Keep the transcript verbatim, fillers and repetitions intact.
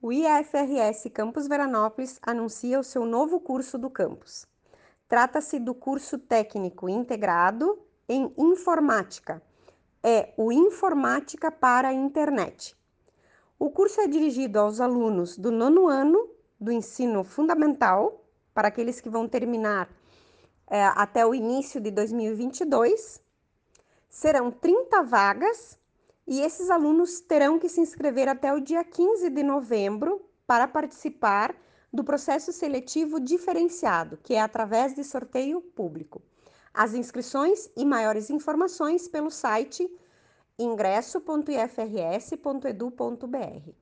O I F R S Campus Veranópolis anuncia o seu novo curso do campus. Trata-se do curso técnico integrado em informática. É o Informática para a Internet. O curso é dirigido aos alunos do nono ano do ensino fundamental, para aqueles que vão terminar é, até o início de dois mil e vinte e dois. Serão trinta vagas e esses alunos terão que se inscrever até o dia quinze de novembro para participar do processo seletivo diferenciado, que é através de sorteio público. As inscrições e maiores informações pelo site ingresso ponto i f r s ponto edu ponto b r.